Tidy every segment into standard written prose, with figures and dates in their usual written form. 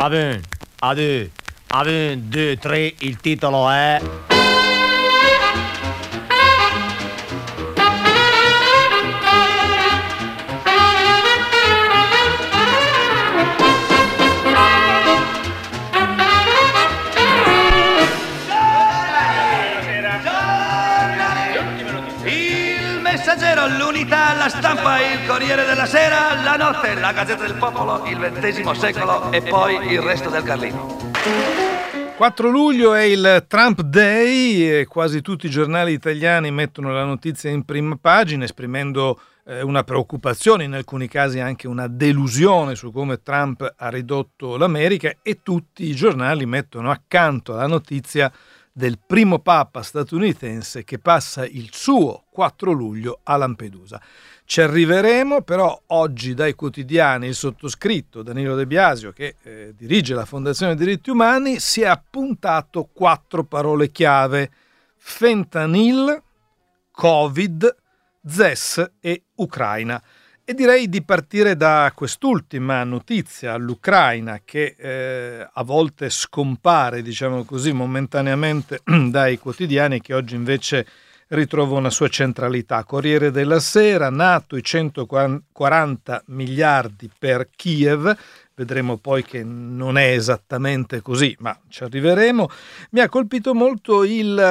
1, 2, 3, il titolo è... L'Unità, la Stampa, il Corriere della Sera, la Notte, la Gazzetta del Popolo, il XX secolo e poi il resto del Carlino. 4 luglio è il Trump Day e quasi tutti i giornali italiani mettono la notizia in prima pagina, esprimendo una preoccupazione, in alcuni casi anche una delusione su come Trump ha ridotto l'America, e tutti i giornali mettono accanto alla notizia del primo papa statunitense che passa il suo 4 luglio a Lampedusa. Ci arriveremo, però oggi dai quotidiani il sottoscritto Danilo De Biasio, che dirige la Fondazione Diritti Umani, si è appuntato 4 parole chiave: fentanyl, Covid, ZES e Ucraina. E direi di partire da quest'ultima notizia, l'Ucraina, che a volte scompare, diciamo così, momentaneamente dai quotidiani, che oggi invece ritrova una sua centralità. Corriere della Sera, NATO i 140 miliardi per Kiev. Vedremo poi che non è esattamente così, ma ci arriveremo. Mi ha colpito molto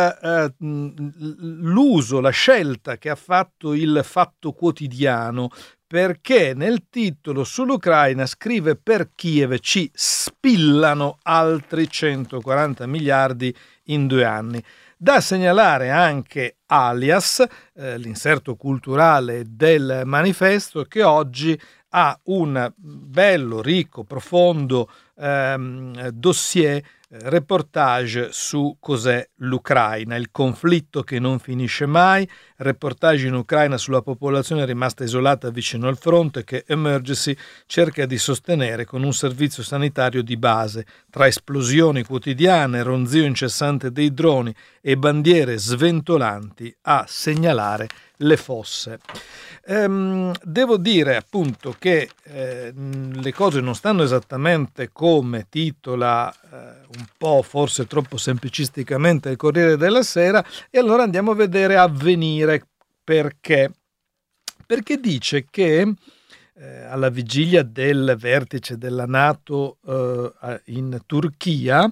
l'uso, la scelta che ha fatto il Fatto Quotidiano, perché nel titolo sull'Ucraina scrive: per Kiev ci spillano altri 140 miliardi in 2 anni. Da segnalare anche Alias, l'inserto culturale del manifesto, che oggi ha un bello, ricco, profondo dossier, reportage su cos'è l'Ucraina, il conflitto che non finisce mai, reportage in Ucraina sulla popolazione rimasta isolata vicino al fronte, che Emergency cerca di sostenere con un servizio sanitario di base, tra esplosioni quotidiane, ronzio incessante dei droni e bandiere sventolanti a segnalare le fosse. Devo dire appunto che le cose non stanno esattamente come titola un po' forse troppo semplicisticamente il Corriere della Sera, e allora andiamo a vedere Avvenire. Perché dice che alla vigilia del vertice della NATO in Turchia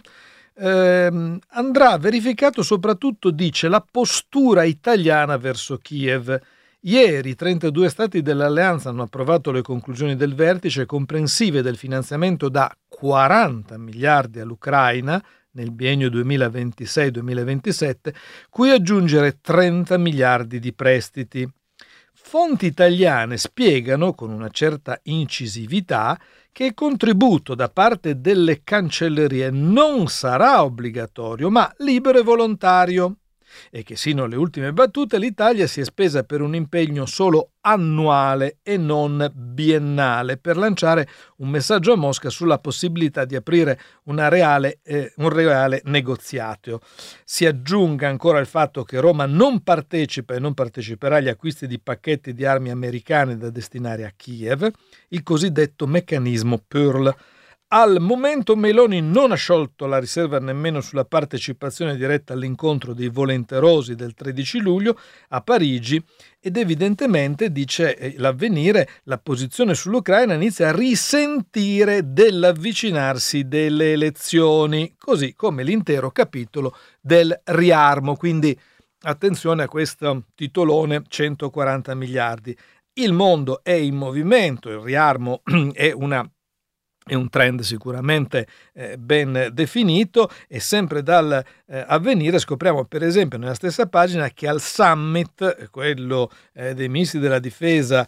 andrà verificato soprattutto, dice, la postura italiana verso Kiev. Ieri 32 stati dell'alleanza hanno approvato le conclusioni del vertice, comprensive del finanziamento da 40 miliardi all'Ucraina nel biennio 2026-2027, cui aggiungere 30 miliardi di prestiti. Fonti italiane spiegano con una certa incisività che il contributo da parte delle cancellerie non sarà obbligatorio, ma libero e volontario, e che sino alle ultime battute l'Italia si è spesa per un impegno solo annuale e non biennale, per lanciare un messaggio a Mosca sulla possibilità di aprire un reale negoziato. Si aggiunga ancora il fatto che Roma non partecipa e non parteciperà agli acquisti di pacchetti di armi americane da destinare a Kiev, il cosiddetto meccanismo Pearl. Al momento Meloni non ha sciolto la riserva nemmeno sulla partecipazione diretta all'incontro dei volenterosi del 13 luglio a Parigi, ed evidentemente, dice l'Avvenire, la posizione sull'Ucraina inizia a risentire dell'avvicinarsi delle elezioni, così come l'intero capitolo del riarmo. Quindi attenzione a questo titolone: 140 miliardi. Il mondo è in movimento, il riarmo è un trend sicuramente ben definito, e sempre dal Avvenire scopriamo, per esempio, nella stessa pagina, che al summit, quello dei ministri della difesa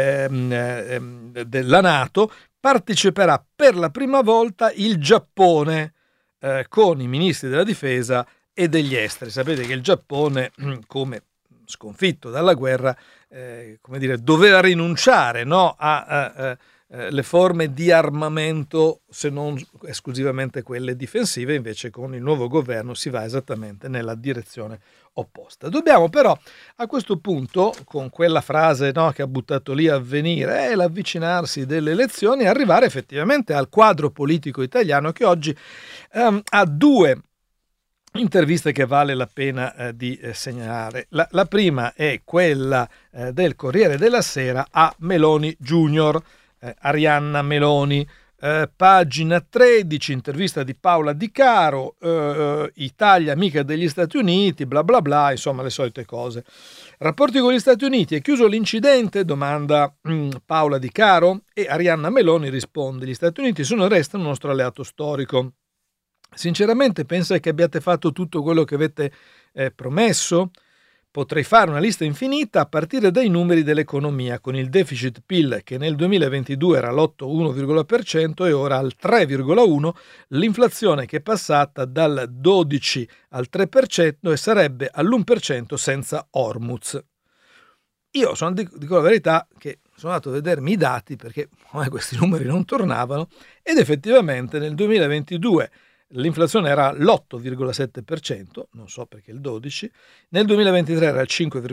della NATO, parteciperà per la prima volta il Giappone con i ministri della difesa e degli esteri. Sapete che il Giappone, come sconfitto dalla guerra, doveva rinunciare, no, a le forme di armamento, se non esclusivamente quelle difensive. Invece con il nuovo governo si va esattamente nella direzione opposta. Dobbiamo però a questo punto, con quella frase, no, che ha buttato lì Avvenire, l'avvicinarsi delle elezioni, arrivare effettivamente al quadro politico italiano, che oggi ha due interviste che vale la pena di segnalare. La prima è quella del Corriere della Sera a Meloni Junior, Arianna Meloni, pagina 13, intervista di Paola Di Caro, Italia amica degli Stati Uniti, bla bla bla, insomma le solite cose. Rapporti con gli Stati Uniti, è chiuso l'incidente? Domanda Paola Di Caro, e Arianna Meloni risponde: gli Stati Uniti sono e restano un nostro alleato storico. Sinceramente pensa che abbiate fatto tutto quello che avete promesso? Potrei fare una lista infinita a partire dai numeri dell'economia, con il deficit PIL che nel 2022 era l'8,1% e ora al 3,1%, l'inflazione che è passata dal 12 al 3% e sarebbe all'1% senza Hormuz. Io dico la verità che sono andato a vedermi i dati, perché questi numeri non tornavano, ed effettivamente nel 2022 l'inflazione era l'8,7%, non so perché il 12%, nel 2023 era il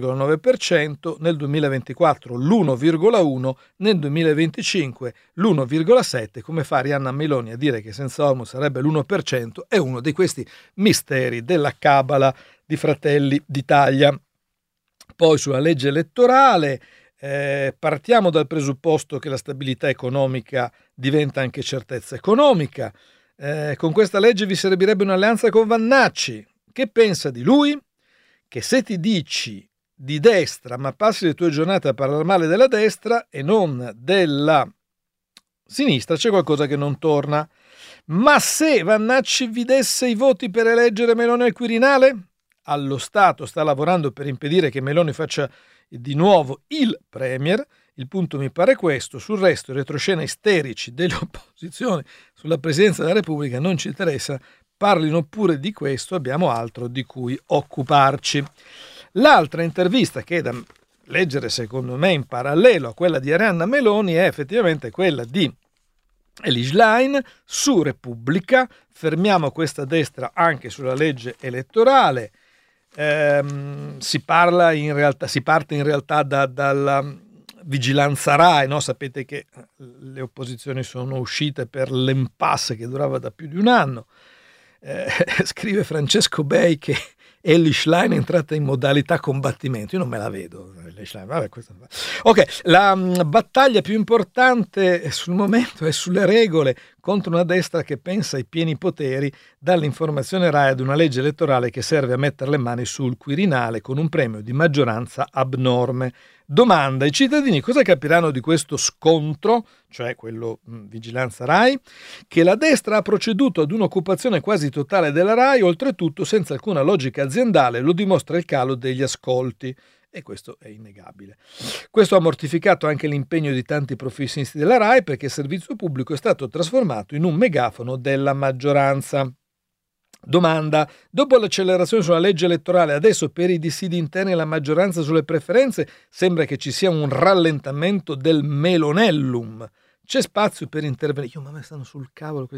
5,9%, nel 2024 l'1,1%, nel 2025 l'1,7%. Come fa Arianna Meloni a dire che senza Hormuz sarebbe l'1%? È uno di questi misteri della cabala di Fratelli d'Italia. Poi sulla legge elettorale, partiamo dal presupposto che la stabilità economica diventa anche certezza economica. Con questa legge vi servirebbe un'alleanza con Vannacci. Che pensa di lui? Che se ti dici di destra ma passi le tue giornate a parlare male della destra e non della sinistra, c'è qualcosa che non torna. Ma se Vannacci vi desse i voti per eleggere Meloni al Quirinale? Allo Stato sta lavorando per impedire che Meloni faccia di nuovo il premier. Il punto mi pare questo. Sul resto, i retroscena isterici delle opposizioni sulla Presidenza della Repubblica non ci interessa, parlino pure di questo, abbiamo altro di cui occuparci. L'altra intervista, che è da leggere secondo me in parallelo a quella di Arianna Meloni, è effettivamente quella di Eli Schlein su Repubblica. Fermiamo questa destra anche sulla legge elettorale. Si parte in realtà dalla vigilanza Rai, no? Sapete che le opposizioni sono uscite per l'impasse che durava da più di un anno. Scrive Francesco Bei che Eli Schlein è entrata in modalità combattimento. Io non me la vedo. Ok, la battaglia più importante sul momento è sulle regole contro una destra che pensa ai pieni poteri, dall'informazione Rai ad una legge elettorale che serve a mettere le mani sul Quirinale con un premio di maggioranza abnorme. Domanda: i cittadini cosa capiranno di questo scontro, cioè quello vigilanza Rai, che la destra ha proceduto ad un'occupazione quasi totale della Rai, oltretutto senza alcuna logica aziendale? Lo dimostra il calo degli ascolti. E questo è innegabile. Questo ha mortificato anche l'impegno di tanti professionisti della Rai, perché il servizio pubblico è stato trasformato in un megafono della maggioranza. Domanda: dopo l'accelerazione sulla legge elettorale, adesso per i dissidi interni e la maggioranza sulle preferenze sembra che ci sia un rallentamento del melonellum. C'è spazio per intervenire? Ma me stanno sul cavolo.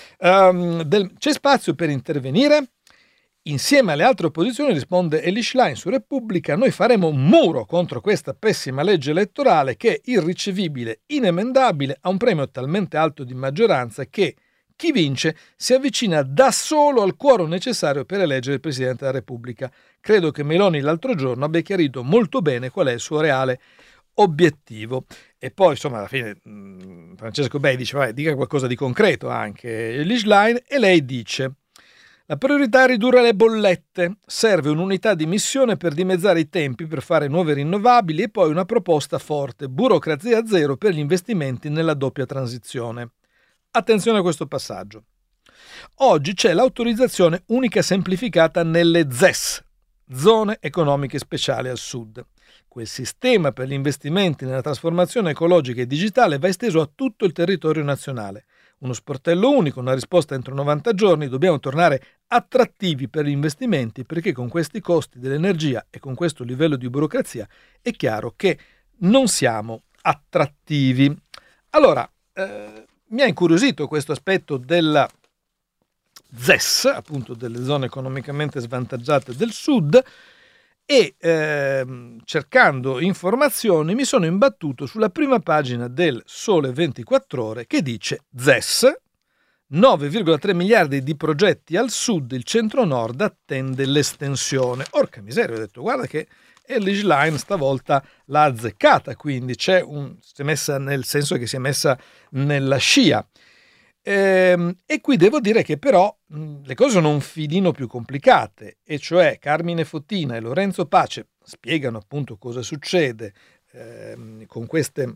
C'è spazio per intervenire? Insieme alle altre opposizioni, risponde Eli Schlein su Repubblica, noi faremo un muro contro questa pessima legge elettorale che è irricevibile, inemendabile, ha un premio talmente alto di maggioranza che chi vince si avvicina da solo al quorum necessario per eleggere il Presidente della Repubblica. Credo che Meloni l'altro giorno abbia chiarito molto bene qual è il suo reale obiettivo. E poi, insomma, alla fine Francesco Bei dice, dica qualcosa di concreto anche Eli Schlein, e lei dice: la priorità è ridurre le bollette, serve un'unità di missione per dimezzare i tempi per fare nuove rinnovabili e poi una proposta forte, burocrazia zero per gli investimenti nella doppia transizione. Attenzione a questo passaggio. Oggi c'è l'autorizzazione unica semplificata nelle ZES, zone economiche speciali al sud. Quel sistema per gli investimenti nella trasformazione ecologica e digitale va esteso a tutto il territorio nazionale. Uno sportello unico, una risposta entro 90 giorni, dobbiamo tornare attrattivi per gli investimenti, perché con questi costi dell'energia e con questo livello di burocrazia è chiaro che non siamo attrattivi. Allora, mi ha incuriosito questo aspetto della ZES, appunto delle zone economicamente svantaggiate del sud, e cercando informazioni mi sono imbattuto sulla prima pagina del Sole 24 Ore che dice ZES, 9,3 miliardi di progetti al sud, il centro-nord attende l'estensione. Orca miseria, ho detto, guarda che Elish Line stavolta l'ha azzeccata, quindi si è messa nel senso che si è messa nella scia. E qui devo dire che però le cose sono un filino più complicate, e cioè Carmine Fottina e Lorenzo Pace spiegano appunto cosa succede con queste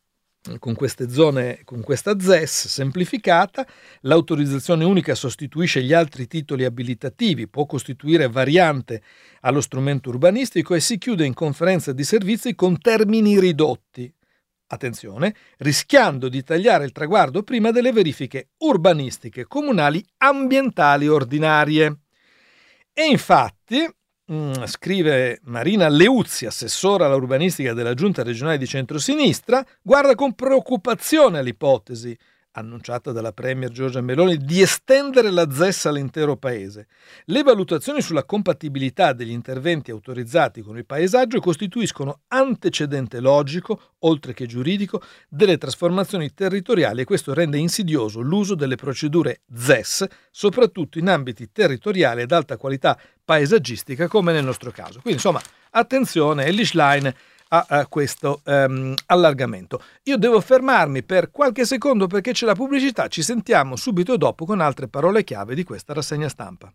zone, con questa ZES semplificata. L'autorizzazione unica sostituisce gli altri titoli abilitativi, può costituire variante allo strumento urbanistico e si chiude in conferenza di servizi con termini ridotti. Attenzione, rischiando di tagliare il traguardo prima delle verifiche urbanistiche, comunali, ambientali ordinarie. E infatti, scrive Marina Leuzzi, assessora all'urbanistica della Giunta regionale di centrosinistra, guarda con preoccupazione all'ipotesi annunciata dalla Premier Giorgia Meloni di estendere la ZES all'intero paese. Le valutazioni sulla compatibilità degli interventi autorizzati con il paesaggio costituiscono antecedente logico, oltre che giuridico, delle trasformazioni territoriali, e questo rende insidioso l'uso delle procedure ZES, soprattutto in ambiti territoriali ad alta qualità paesaggistica come nel nostro caso. Quindi insomma, attenzione, Elish Line a questo allargamento. Io devo fermarmi per qualche secondo perché c'è la pubblicità, ci sentiamo subito dopo con altre parole chiave di questa rassegna stampa.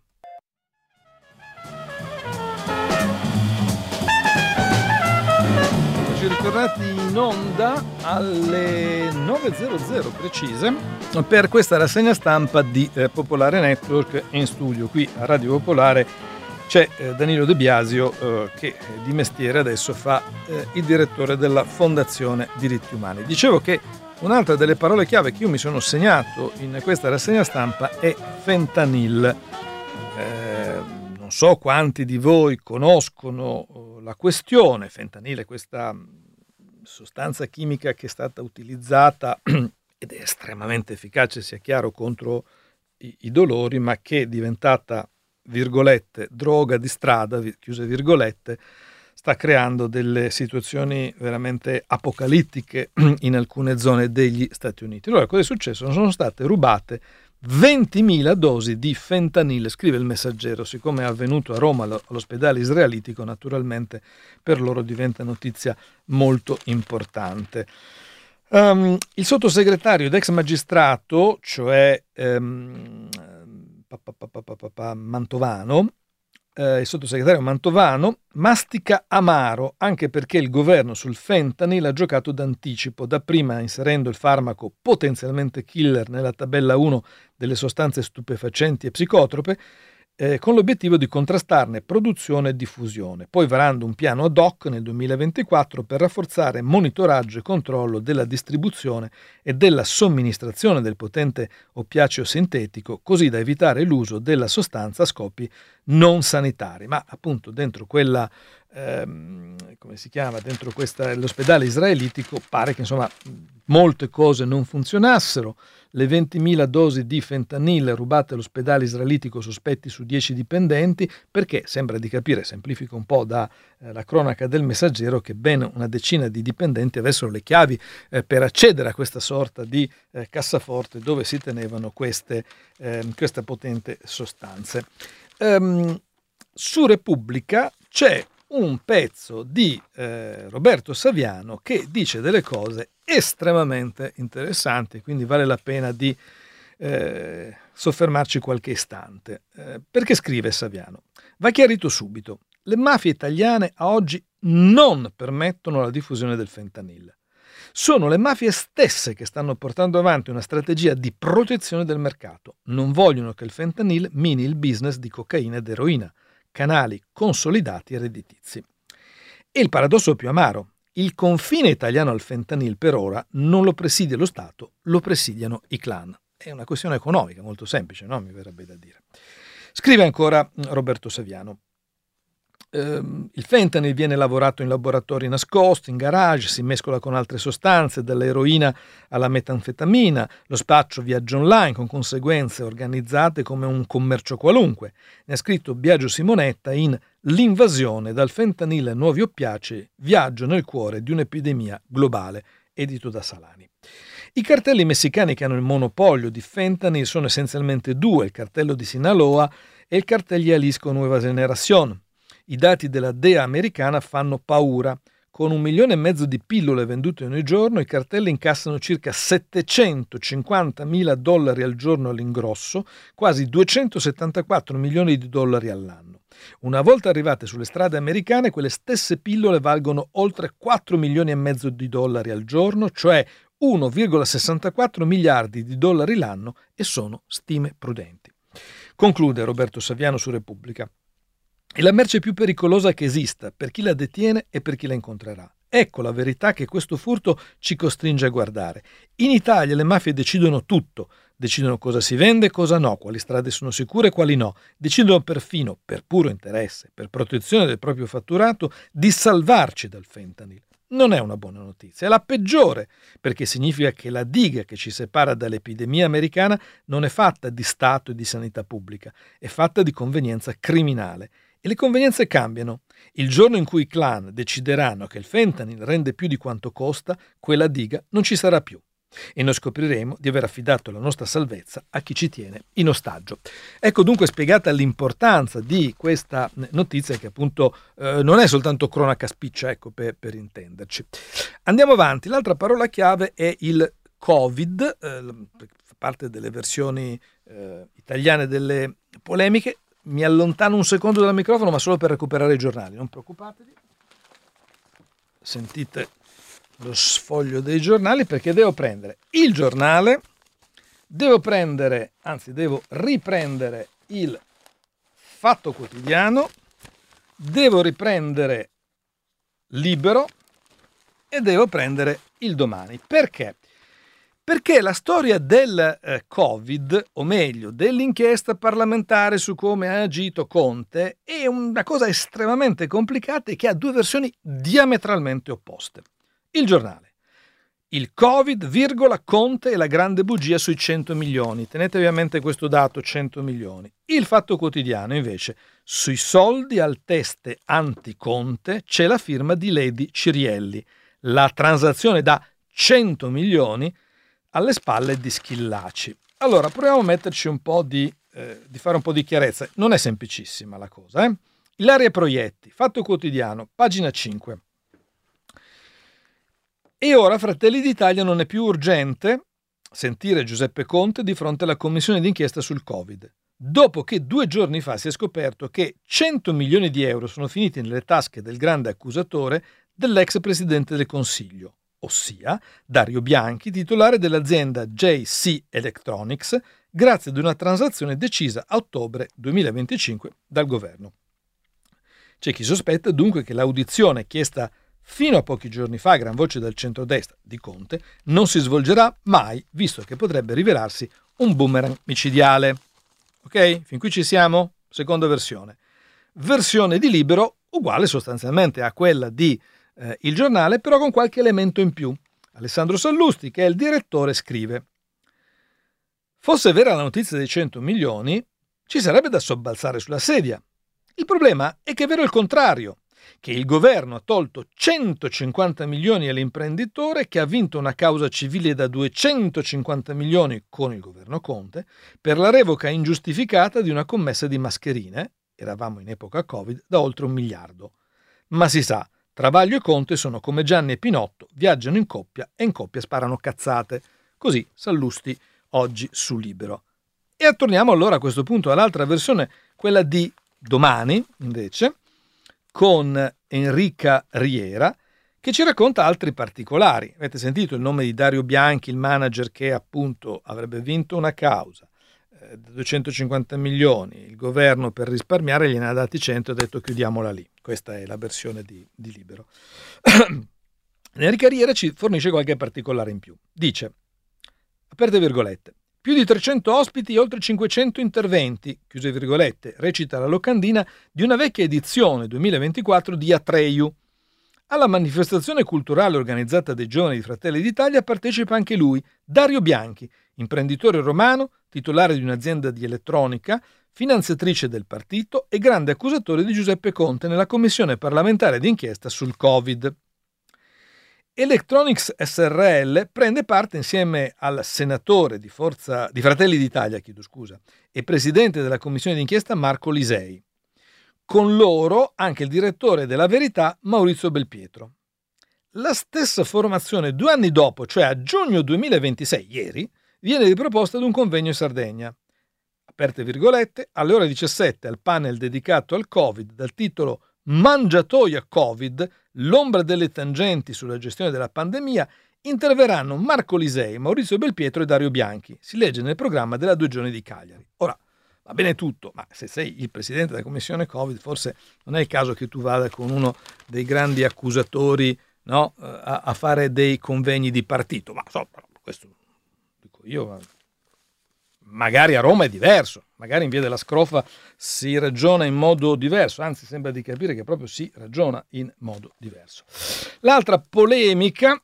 Ci ritornati in onda alle 9.00 precise per questa rassegna stampa di Popolare Network. In studio qui a Radio Popolare c'è Danilo De Biasio che di mestiere adesso fa il direttore della Fondazione Diritti Umani. Dicevo che un'altra delle parole chiave che io mi sono segnato in questa rassegna stampa è fentanyl. Non so quanti di voi conoscono la questione. Fentanyl è questa sostanza chimica che è stata utilizzata ed è estremamente efficace, sia chiaro, contro i dolori, ma che è diventata, virgolette, droga di strada, chiuse virgolette, sta creando delle situazioni veramente apocalittiche in alcune zone degli Stati Uniti. Allora, cosa è successo? Sono state rubate 20.000 dosi di fentanyl, scrive il Messaggero. Siccome è avvenuto a Roma all'ospedale israelitico, naturalmente per loro diventa notizia molto importante. Il sottosegretario ed ex magistrato, cioè Mantovano, il sottosegretario Mantovano, mastica amaro anche perché il governo sul fentanyl ha giocato d'anticipo, dapprima inserendo il farmaco potenzialmente killer nella tabella 1 delle sostanze stupefacenti e psicotrope, con l'obiettivo di contrastarne produzione e diffusione, poi varando un piano ad hoc nel 2024 per rafforzare monitoraggio e controllo della distribuzione e della somministrazione del potente oppiaceo sintetico, così da evitare l'uso della sostanza a scopi non sanitari. Ma appunto dentro quella come si chiama, dentro l'ospedale israelitico pare che insomma molte cose non funzionassero. Le 20.000 dosi di fentanyl rubate all'ospedale israelitico, sospetti su 10 dipendenti, perché sembra di capire, semplifico un po' da la cronaca del Messaggero, che ben una decina di dipendenti avessero le chiavi per accedere a questa sorta di cassaforte dove si tenevano queste potenti sostanze. Su Repubblica c'è un pezzo di Roberto Saviano che dice delle cose estremamente interessanti, quindi vale la pena di soffermarci qualche istante. Perché scrive Saviano: va chiarito subito, le mafie italiane a oggi non permettono la diffusione del fentanyl. Sono le mafie stesse che stanno portando avanti una strategia di protezione del mercato. Non vogliono che il fentanyl mini il business di cocaina ed eroina, canali consolidati e redditizi. E il paradosso più amaro: il confine italiano al fentanyl per ora non lo presidia lo Stato, lo presidiano i clan. È una questione economica molto semplice, no? Mi verrebbe da dire. Scrive ancora Roberto Saviano: Il fentanyl viene lavorato in laboratori nascosti, in garage, si mescola con altre sostanze, dall'eroina alla metanfetamina, lo spaccio viaggia online con conseguenze organizzate come un commercio qualunque. Ne ha scritto Biagio Simonetta in L'invasione dal fentanyl ai nuovi oppiacei, viaggio nel cuore di un'epidemia globale, edito da Salani. I cartelli messicani che hanno il monopolio di fentanyl sono essenzialmente due, il cartello di Sinaloa e il cartello Jalisco Nueva Generación. I dati della DEA americana fanno paura. Con 1,5 milioni di pillole vendute ogni giorno, i cartelli incassano circa $750.000 al giorno all'ingrosso, quasi 274 milioni di dollari all'anno. Una volta arrivate sulle strade americane, quelle stesse pillole valgono oltre 4,5 milioni di dollari al giorno, cioè 1,64 miliardi di dollari l'anno, e sono stime prudenti. Conclude Roberto Saviano su Repubblica. È la merce più pericolosa che esista per chi la detiene e per chi la incontrerà. Ecco la verità che questo furto ci costringe a guardare. In Italia le mafie decidono tutto, decidono cosa si vende e cosa no, quali strade sono sicure e quali no, decidono perfino, per puro interesse, per protezione del proprio fatturato, di salvarci dal fentanyl. Non è una buona notizia, è la peggiore, perché significa che la diga che ci separa dall'epidemia americana non è fatta di Stato e di sanità pubblica, è fatta di convenienza criminale. E le convenienze cambiano. Il giorno in cui i clan decideranno che il fentanyl rende più di quanto costa, quella diga non ci sarà più. E noi scopriremo di aver affidato la nostra salvezza a chi ci tiene in ostaggio. Ecco dunque spiegata l'importanza di questa notizia, che appunto non è soltanto cronaca spiccia, ecco, per intenderci. Andiamo avanti. L'altra parola chiave è il Covid, fa parte delle versioni italiane delle polemiche. Mi allontano un secondo dal microfono, ma solo per recuperare i giornali, non preoccupatevi. Sentite lo sfoglio dei giornali, perché devo prendere il giornale, devo riprendere il Fatto Quotidiano, devo riprendere Libero e devo prendere il Domani. Perché? Perché la storia del Covid, o meglio, dell'inchiesta parlamentare su come ha agito Conte, è una cosa estremamente complicata e che ha due versioni diametralmente opposte. Il giornale. Il Covid, Conte e la grande bugia sui 100 milioni. Tenetevi a mente questo dato, 100 milioni. Il Fatto Quotidiano, invece, sui soldi al teste anti-Conte c'è la firma di Lady Cirielli. La transazione da 100 milioni alle spalle di Schillaci. Allora, proviamo a metterci un po' di fare un po' di chiarezza. Non è semplicissima la cosa, eh? Ilaria Proietti, Fatto Quotidiano, pagina 5. E ora Fratelli d'Italia non è più urgente sentire Giuseppe Conte di fronte alla commissione d'inchiesta sul Covid, dopo che 2 giorni fa si è scoperto che 100 milioni di euro sono finiti nelle tasche del grande accusatore dell'ex presidente del Consiglio, ossia Dario Bianchi, titolare dell'azienda JC Electronics, grazie ad una transazione decisa a ottobre 2025 dal governo. C'è chi sospetta dunque che l'audizione chiesta fino a pochi giorni fa a gran voce del centrodestra di Conte non si svolgerà mai, visto che potrebbe rivelarsi un boomerang micidiale. Ok? Fin qui ci siamo? Seconda versione. Versione di Libero uguale sostanzialmente a quella di Il Giornale, però con qualche elemento in più. Alessandro Sallusti, che è il direttore, scrive: fosse vera la notizia dei 100 milioni, ci sarebbe da sobbalzare sulla sedia. Il problema è che è vero il contrario, che il governo ha tolto 150 milioni all'imprenditore che ha vinto una causa civile da 250 milioni con il governo Conte per la revoca ingiustificata di una commessa di mascherine, eravamo in epoca Covid, da oltre 1 miliardo. Ma si sa, Travaglio e Conte sono come Gianni e Pinotto, viaggiano in coppia e in coppia sparano cazzate. Così Sallusti oggi su Libero. E torniamo allora a questo punto all'altra versione, quella di Domani, invece, con Enrica Riera, che ci racconta altri particolari. Avete sentito il nome di Dario Bianchi, il manager che appunto avrebbe vinto una causa, 250 milioni, il governo per risparmiare gliene ha dati 100 e ha detto chiudiamola lì. Questa è la versione di Libero. Enrica Riera ci fornisce qualche particolare in più. Dice, aperte virgolette, Più di 300 ospiti e oltre 500 interventi, chiuse virgolette, recita la locandina di una vecchia edizione 2024 di Atreju. Alla manifestazione culturale organizzata dai giovani di Fratelli d'Italia partecipa anche lui, Dario Bianchi, imprenditore romano, titolare di un'azienda di elettronica, finanziatrice del partito e grande accusatore di Giuseppe Conte nella commissione parlamentare d'inchiesta sul Covid. Electronics SRL prende parte insieme al senatore di Fratelli d'Italia, e presidente della commissione d'inchiesta Marco Lisei. Con loro anche il direttore della Verità Maurizio Belpietro. La stessa formazione 2 anni dopo, cioè a giugno 2026, ieri, viene riproposta ad un convegno in Sardegna. Aperte virgolette, alle ore 17 al panel dedicato al Covid dal titolo Mangiatoia Covid, l'ombra delle tangenti sulla gestione della pandemia, interverranno Marco Lisei, Maurizio Belpietro e Dario Bianchi. Si legge nel programma della 2 giorni di Cagliari. Ora, va bene tutto, ma se sei il presidente della commissione Covid, forse non è il caso che tu vada con uno dei grandi accusatori, no, a fare dei convegni di partito. Ma so, questo dico io, magari a Roma è diverso, magari in via della Scrofa si ragiona in modo diverso, anzi sembra di capire che proprio si ragiona in modo diverso. L'altra polemica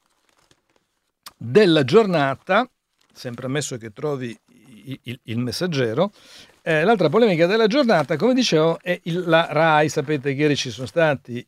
della giornata, sempre ammesso che trovi il Messaggero, l'altra polemica della giornata, come dicevo, è la RAI. Sapete che ieri ci sono stati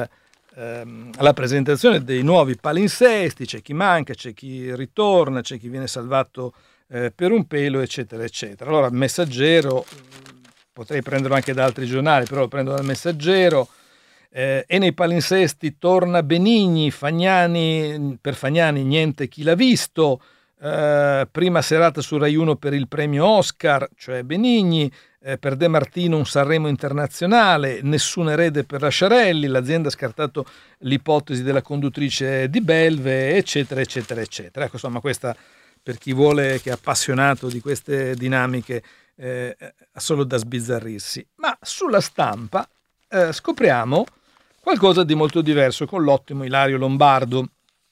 la presentazione dei nuovi palinsesti, c'è chi manca, c'è chi ritorna, c'è chi viene salvato per un pelo, eccetera, eccetera. Allora, il Messaggero, potrei prenderlo anche da altri giornali, però lo prendo dal Messaggero, e nei palinsesti torna Benigni, per Fagnani niente chi l'ha visto, prima serata su Rai 1 per il premio Oscar, cioè Benigni, per De Martino un Sanremo internazionale, nessun erede per Lasciarelli, l'azienda ha scartato l'ipotesi della conduttrice di Belve, eccetera, eccetera, eccetera. Ecco, insomma, questa per chi vuole, che è appassionato di queste dinamiche, ha solo da sbizzarrirsi. Ma sulla Stampa scopriamo qualcosa di molto diverso con l'ottimo Ilario Lombardo.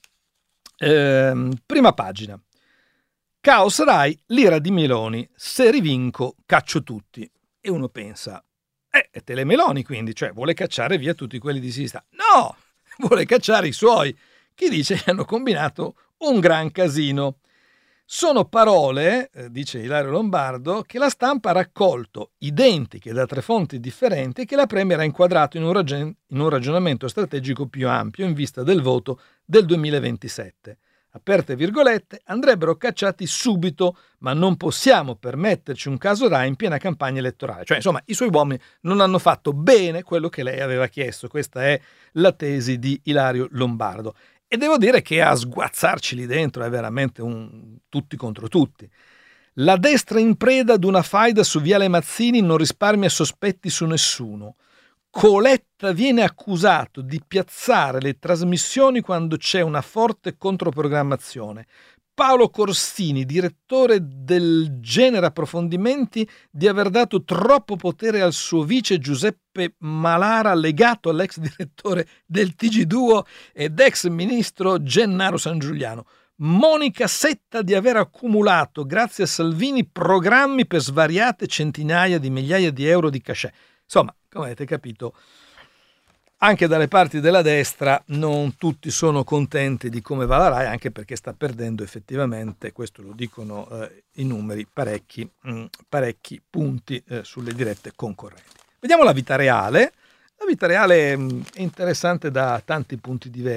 Prima pagina. Caos Rai, l'ira di Meloni, se rivinco caccio tutti. E uno pensa, è Telemeloni quindi, cioè vuole cacciare via tutti quelli di sinistra. No, vuole cacciare i suoi. Chi dice che hanno combinato un gran casino. Sono parole, dice Ilario Lombardo, che la Stampa ha raccolto, identiche da 3 fonti differenti, che la Premier ha inquadrato in un ragionamento strategico più ampio in vista del voto del 2027. Aperte virgolette, andrebbero cacciati subito, ma non possiamo permetterci un caso Rai in piena campagna elettorale. Cioè, insomma, i suoi uomini non hanno fatto bene quello che lei aveva chiesto. Questa è la tesi di Ilario Lombardo. E devo dire che a sguazzarci lì dentro è veramente un tutti contro tutti. La destra in preda ad una faida su Viale Mazzini non risparmia sospetti su nessuno. Coletta viene accusato di piazzare le trasmissioni quando c'è una forte controprogrammazione. Paolo Corsini, direttore del Genere Approfondimenti, di aver dato troppo potere al suo vice Giuseppe Malara, legato all'ex direttore del TG Duo ed ex ministro Gennaro Sangiuliano. Monica Setta di aver accumulato, grazie a Salvini, programmi per svariate centinaia di migliaia di euro di cachet. Insomma, come avete capito, anche dalle parti della destra non tutti sono contenti di come va la Rai, anche perché sta perdendo effettivamente, questo lo dicono i numeri, parecchi punti sulle dirette concorrenti. Vediamo la vita reale. La vita reale è interessante da tanti punti di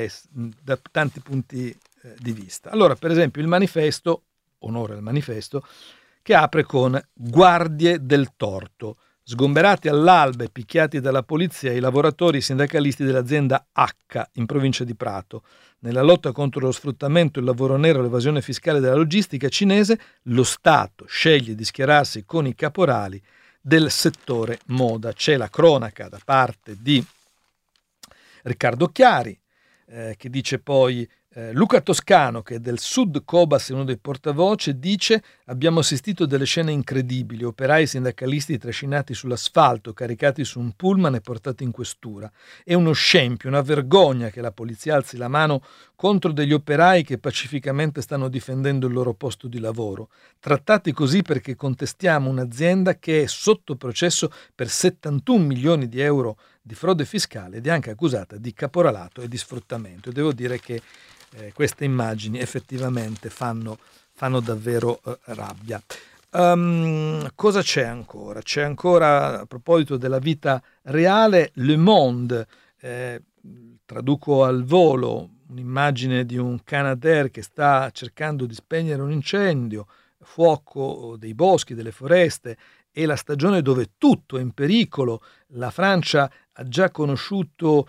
vista. Allora, per esempio, il Manifesto, onore al Manifesto, che apre con Guardie del torto. Sgomberati all'alba e picchiati dalla polizia i lavoratori e sindacalisti dell'azienda H in provincia di Prato. Nella lotta contro lo sfruttamento, il lavoro nero e l'evasione fiscale della logistica cinese, lo Stato sceglie di schierarsi con i caporali del settore moda. C'è la cronaca da parte di Riccardo Chiari, che dice poi Luca Toscano, che è del Sud Cobas, è uno dei portavoce, dice: abbiamo assistito a delle scene incredibili, operai sindacalisti trascinati sull'asfalto, caricati su un pullman e portati in questura. È uno scempio, una vergogna che la polizia alzi la mano contro degli operai che pacificamente stanno difendendo il loro posto di lavoro, trattati così perché contestiamo un'azienda che è sotto processo per 71 milioni di euro di frode fiscale ed è anche accusata di caporalato e di sfruttamento. E devo dire che queste immagini effettivamente fanno davvero rabbia. Cosa c'è ancora? C'è ancora, a proposito della vita reale, Le Monde, traduco al volo, un'immagine di un Canadair che sta cercando di spegnere un incendio, fuoco dei boschi, delle foreste, e la stagione dove tutto è in pericolo. La Francia ha già conosciuto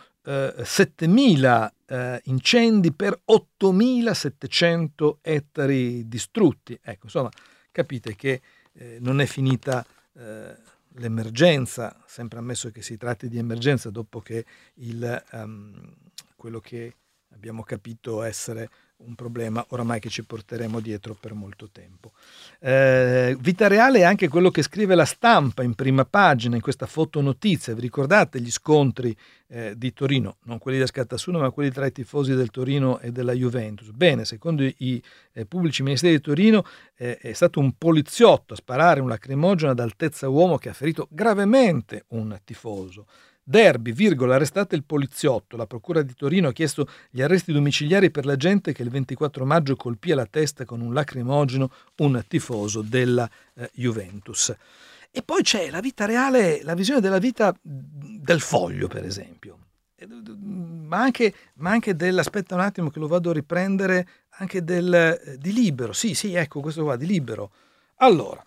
7.000 incendi per 8.700 ettari distrutti. Ecco, insomma, capite che non è finita l'emergenza, sempre ammesso che si tratti di emergenza, dopo che quello che abbiamo capito essere un problema oramai che ci porteremo dietro per molto tempo. Vita reale è anche quello che scrive La Stampa in prima pagina, in questa fotonotizia. Vi ricordate gli scontri di Torino? Non quelli da Scattasuna, ma quelli tra i tifosi del Torino e della Juventus. Bene, secondo i pubblici ministeri di Torino è stato un poliziotto a sparare un lacrimogeno ad altezza uomo che ha ferito gravemente un tifoso. Derby, arrestate il poliziotto. La procura di Torino ha chiesto gli arresti domiciliari per la gente che il 24 maggio colpì alla testa con un lacrimogeno un tifoso della Juventus. E poi c'è la vita reale, la visione della vita del Foglio, per esempio, ma anche aspetta un attimo che lo vado a riprendere, anche di Libero. Sì, ecco questo qua, di Libero. Allora,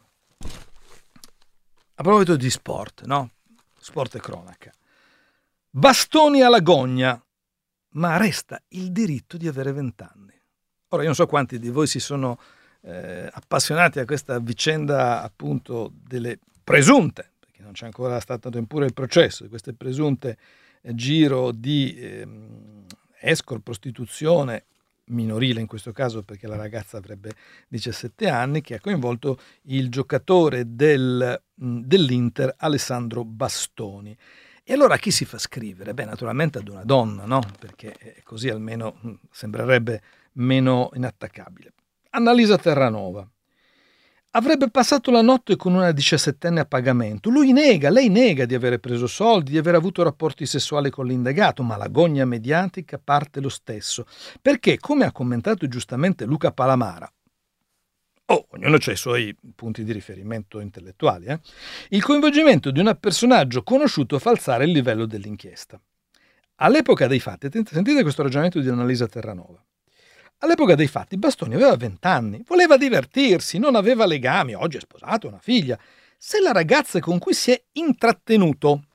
a proposito di sport, no? Sport e cronaca. Bastoni alla gogna, ma resta il diritto di avere 20 anni. Ora, io non so quanti di voi si sono appassionati a questa vicenda, appunto, delle presunte, perché non c'è ancora stato neppure il processo, di queste presunte giro di escort, prostituzione minorile in questo caso, perché la ragazza avrebbe 17 anni, che ha coinvolto il giocatore dell'Inter Alessandro Bastoni. E allora a chi si fa scrivere? Beh, naturalmente ad una donna, no? Perché così almeno sembrerebbe meno inattaccabile. Annalisa Terranova. Avrebbe passato la notte con una 17enne a pagamento. Lei nega di avere preso soldi, di aver avuto rapporti sessuali con l'indagato, ma la gogna mediatica parte lo stesso. Perché, come ha commentato giustamente Luca Palamara, ognuno ha i suoi punti di riferimento intellettuali, il coinvolgimento di un personaggio conosciuto fa alzare il livello dell'inchiesta. All'epoca dei fatti, sentite questo ragionamento di Annalisa Terranova. All'epoca dei fatti Bastoni aveva 20 anni, voleva divertirsi, non aveva legami, oggi è sposato, una figlia. Se la ragazza con cui si è intrattenuto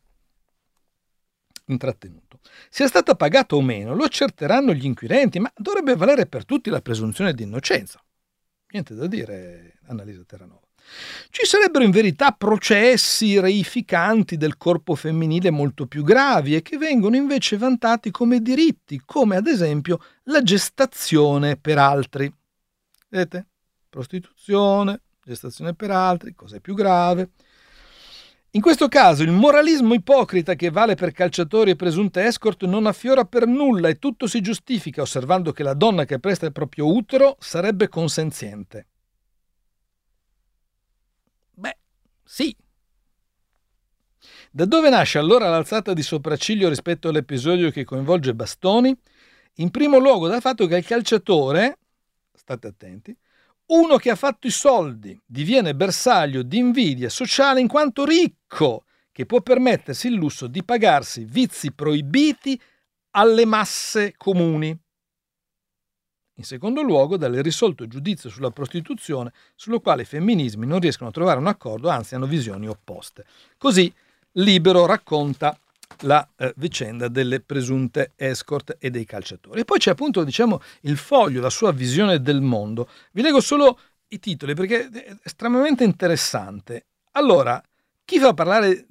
sia stata pagata o meno, lo accerteranno gli inquirenti, ma dovrebbe valere per tutti la presunzione di innocenza. Niente da dire, Annalisa Terranova. Ci sarebbero in verità processi reificanti del corpo femminile molto più gravi e che vengono invece vantati come diritti, come ad esempio la gestazione per altri. Vedete? Prostituzione, gestazione per altri, cosa è più grave? In questo caso il moralismo ipocrita che vale per calciatori e presunte escort non affiora per nulla e tutto si giustifica osservando che la donna che presta il proprio utero sarebbe consenziente. Beh, sì. Da dove nasce allora l'alzata di sopracciglio rispetto all'episodio che coinvolge Bastoni? In primo luogo dal fatto che il calciatore, state attenti, uno che ha fatto i soldi diviene bersaglio di invidia sociale in quanto ricco, che può permettersi il lusso di pagarsi vizi proibiti alle masse comuni. In secondo luogo, dall'irrisolto giudizio sulla prostituzione, sullo quale i femminismi non riescono a trovare un accordo, anzi hanno visioni opposte. Così Libero racconta la vicenda delle presunte escort e dei calciatori. E poi c'è appunto, diciamo, il Foglio, la sua visione del mondo. Vi leggo solo i titoli perché è estremamente interessante. Allora, chi fa parlare...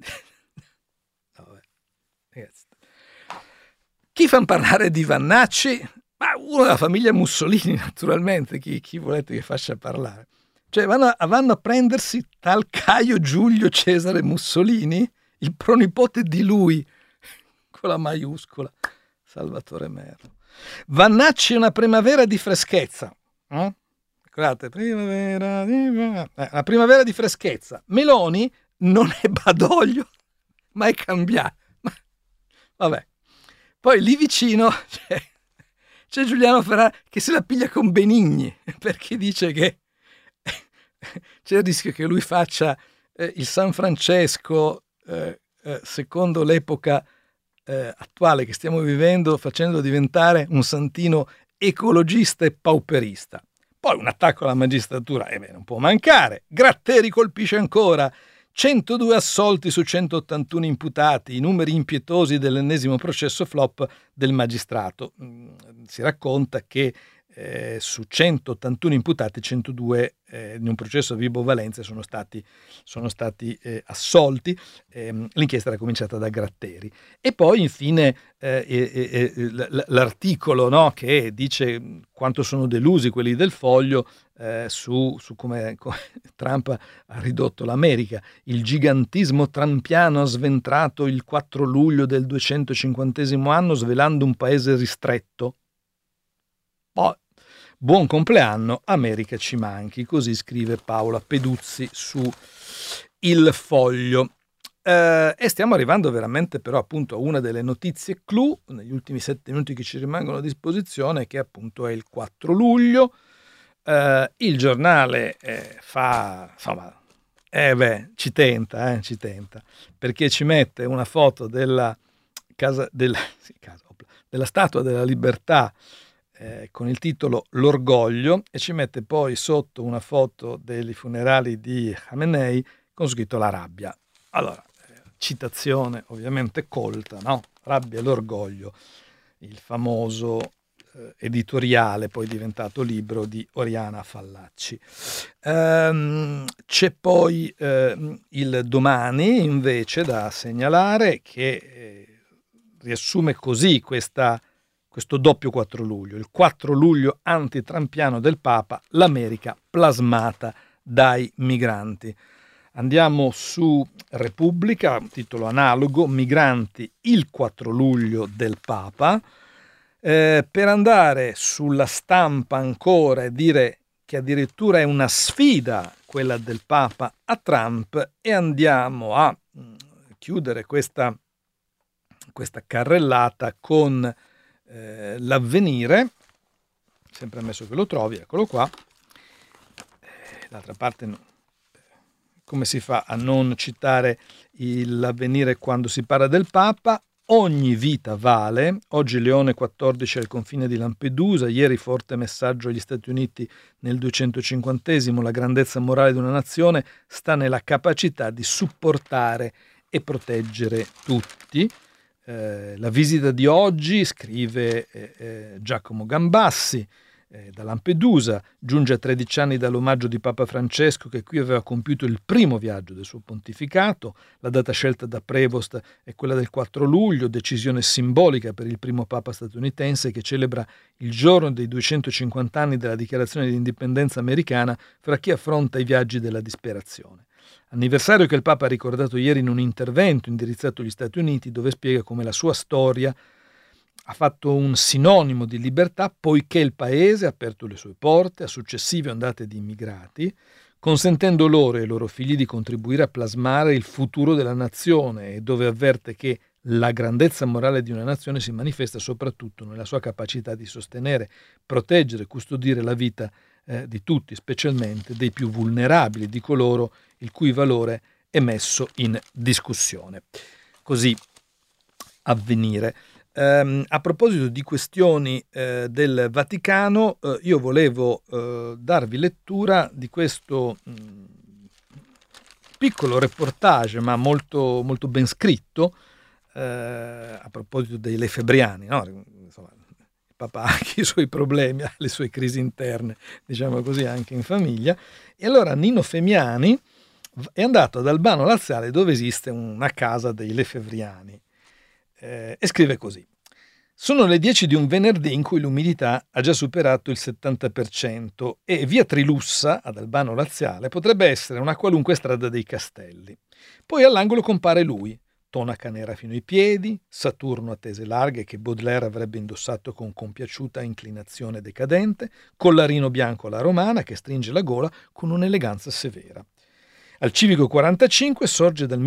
Chi fa parlare di Vannacci? Ma uno della famiglia Mussolini, naturalmente, chi volete che faccia parlare? Cioè vanno a prendersi tal Caio Giulio Cesare Mussolini, il pronipote di lui, con la maiuscola, Salvatore Merlo. Vannacci una primavera di freschezza. Guardate, la primavera di freschezza. Meloni non è Badoglio, ma è cambiato. Vabbè. Poi lì vicino c'è Giuliano Ferrara che se la piglia con Benigni, perché dice che c'è il rischio che lui faccia il San Francesco secondo l'epoca attuale che stiamo vivendo, facendo diventare un santino ecologista e pauperista. Poi un attacco alla magistratura, non può mancare. Gratteri colpisce ancora. 102 assolti su 181 imputati, i numeri impietosi dell'ennesimo processo flop del magistrato. Si racconta che su 181 imputati, 102 in un processo a Vibo Valentia sono stati assolti. L'inchiesta era cominciata da Gratteri. E poi infine l'articolo, no, che dice quanto sono delusi quelli del Foglio su come Trump ha ridotto l'America. Il gigantismo trampiano ha sventrato il 4 luglio del 250° anno svelando un paese ristretto. Poi, buon compleanno, America ci manchi, così scrive Paola Peduzzi su Il Foglio. E stiamo arrivando veramente però appunto a una delle notizie clou negli ultimi 7 minuti che ci rimangono a disposizione, che appunto è il 4 luglio. Il giornale ci tenta, perché ci mette una foto della Statua della Libertà con il titolo L'orgoglio, e ci mette poi sotto una foto dei funerali di Khamenei con scritto La rabbia. Allora, citazione ovviamente colta, no? Rabbia e l'orgoglio, il famoso editoriale, poi diventato libro, di Oriana Fallaci. C'è poi il Domani, invece, da segnalare, che riassume così questo doppio 4 luglio. Il 4 luglio antitrampiano del Papa, l'America plasmata dai migranti. Andiamo su Repubblica, titolo analogo, migranti, il 4 luglio del Papa. Per andare sulla Stampa ancora e dire che addirittura è una sfida quella del Papa a Trump, e andiamo a chiudere questa carrellata con l'Avvenire, sempre ammesso che lo trovi, eccolo qua. L'altra parte no. Come si fa a non citare l'Avvenire quando si parla del Papa? Ogni vita vale. Oggi Leone XIV al confine di Lampedusa, ieri forte messaggio agli Stati Uniti nel 250°, la grandezza morale di una nazione sta nella capacità di supportare e proteggere tutti. La visita di oggi, scrive Giacomo Gambassi, da Lampedusa, giunge a 13 anni dall'omaggio di Papa Francesco, che qui aveva compiuto il primo viaggio del suo pontificato. La data scelta da Prevost è quella del 4 luglio, decisione simbolica per il primo Papa statunitense, che celebra il giorno dei 250 anni della dichiarazione di indipendenza americana, fra chi affronta i viaggi della disperazione. Anniversario che il Papa ha ricordato ieri in un intervento indirizzato agli Stati Uniti, dove spiega come la sua storia ha fatto un sinonimo di libertà, poiché il paese ha aperto le sue porte a successive ondate di immigrati, consentendo loro e ai loro figli di contribuire a plasmare il futuro della nazione, e dove avverte che la grandezza morale di una nazione si manifesta soprattutto nella sua capacità di sostenere, proteggere e custodire la vita di tutti, specialmente dei più vulnerabili, di coloro il cui valore è messo in discussione. Così Avvenire. A proposito di questioni del Vaticano, io volevo darvi lettura di questo piccolo reportage, ma molto, molto ben scritto, a proposito dei lefebbriani, no? Insomma, il Papa ha anche i suoi problemi, ha le sue crisi interne, diciamo così, anche in famiglia. E allora Nino Femiani è andato ad Albano Laziale, dove esiste una casa dei lefebbriani. E scrive così: Sono le 10 di un venerdì in cui l'umidità ha già superato il 70% e via Trilussa, ad Albano Laziale, potrebbe essere una qualunque strada dei Castelli. Poi all'angolo compare lui, tonaca nera fino ai piedi, Saturno a tese larghe che Baudelaire avrebbe indossato con compiaciuta inclinazione decadente, collarino bianco alla romana che stringe la gola con un'eleganza severa. Al Civico 45 sorge dal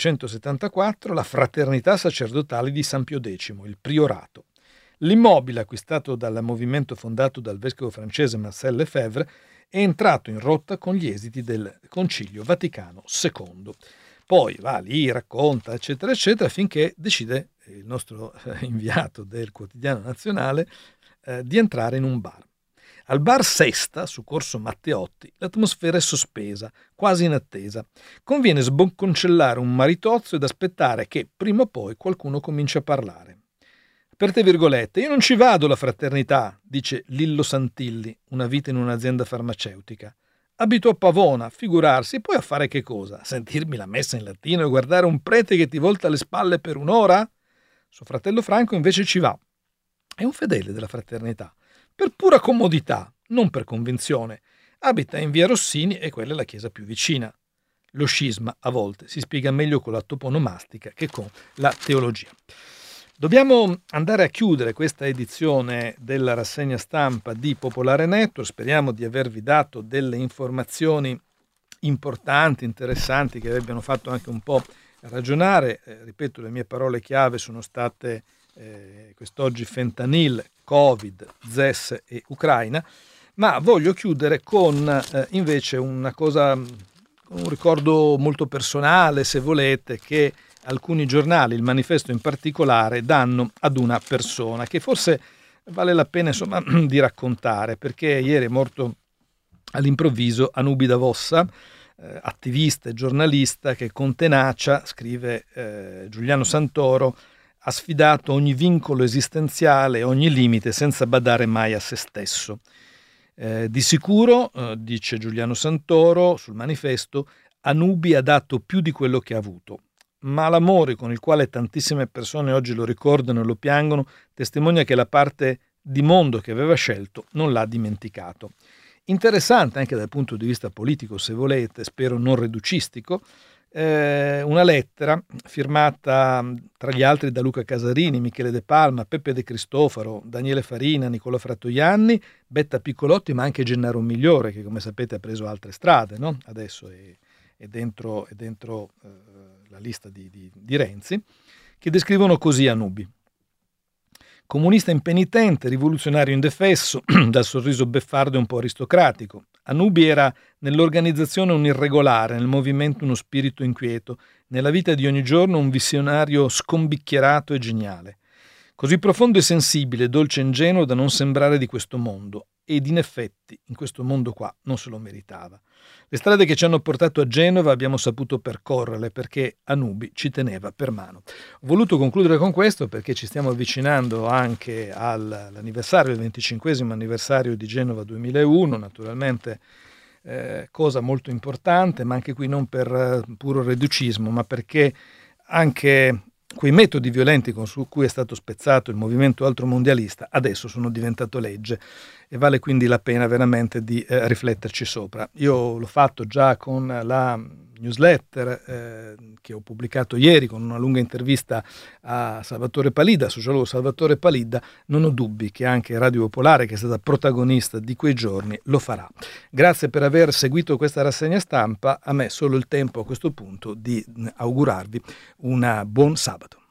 1974 la Fraternità Sacerdotale di San Pio X, il Priorato. L'immobile, acquistato dal movimento fondato dal vescovo francese Marcel Lefebvre, è entrato in rotta con gli esiti del Concilio Vaticano II. Poi va lì, racconta, eccetera, eccetera, finché decide il nostro inviato del Quotidiano Nazionale di entrare in un bar. Al bar Sesta, su Corso Matteotti, l'atmosfera è sospesa, quasi in attesa. Conviene sbocconcellare un maritozzo ed aspettare che, prima o poi, qualcuno cominci a parlare. Aperte virgolette, io non ci vado alla fraternità, dice Lillo Santilli, una vita in un'azienda farmaceutica. Abito a Pavona, figurarsi, poi a fare che cosa? Sentirmi la messa in latino e guardare un prete che ti volta le spalle per un'ora? Suo fratello Franco invece ci va. È un fedele della fraternità. Per pura comodità, non per convinzione. Abita in via Rossini e quella è la chiesa più vicina. Lo scisma, a volte, si spiega meglio con la toponomastica che con la teologia. Dobbiamo andare a chiudere questa edizione della rassegna stampa di Popolare Network. Speriamo di avervi dato delle informazioni importanti, interessanti, che vi abbiano fatto anche un po' ragionare. Ripeto, le mie parole chiave sono state quest'oggi fentanyl, Covid, ZES e Ucraina, ma voglio chiudere con invece una cosa, un ricordo molto personale, se volete, che alcuni giornali, il Manifesto in particolare, danno ad una persona che forse vale la pena insomma di raccontare, perché ieri è morto all'improvviso Anubi da Vossa, attivista e giornalista che con tenacia, scrive Giuliano Santoro, ha sfidato ogni vincolo esistenziale, ogni limite, senza badare mai a se stesso. Di sicuro, dice Giuliano Santoro sul Manifesto, Anubi ha dato più di quello che ha avuto, ma l'amore con il quale tantissime persone oggi lo ricordano e lo piangono testimonia che la parte di mondo che aveva scelto non l'ha dimenticato. Interessante anche dal punto di vista politico, se volete, spero non reducistico, una lettera firmata tra gli altri da Luca Casarini, Michele De Palma, Peppe De Cristofaro, Daniele Farina, Nicola Frattoianni, Betta Piccolotti, ma anche Gennaro Migliore, che come sapete ha preso altre strade, no? Adesso è dentro la lista di Renzi, che descrivono così Anubi. Comunista impenitente, rivoluzionario indefesso, dal sorriso beffardo e un po' aristocratico. Anubi era nell'organizzazione un irregolare, nel movimento uno spirito inquieto, nella vita di ogni giorno un visionario scombicchierato e geniale. Così profondo e sensibile, dolce e ingenuo da non sembrare di questo mondo, ed in effetti in questo mondo qua non se lo meritava. Le strade che ci hanno portato a Genova abbiamo saputo percorrerle perché Anubi ci teneva per mano. Ho voluto concludere con questo perché ci stiamo avvicinando anche all'anniversario, il 25esimo anniversario di Genova 2001, naturalmente cosa molto importante, ma anche qui non per puro reducismo, ma perché anche quei metodi violenti su cui è stato spezzato il movimento altromondialista adesso sono diventato legge e vale quindi la pena veramente di rifletterci sopra. Io l'ho fatto già con la newsletter che ho pubblicato ieri con una lunga intervista a Salvatore Palidda, sociologo Salvatore Palidda. Non ho dubbi che anche Radio Popolare, che è stata protagonista di quei giorni, lo farà. Grazie per aver seguito questa rassegna stampa. A me solo il tempo a questo punto di augurarvi un buon sabato.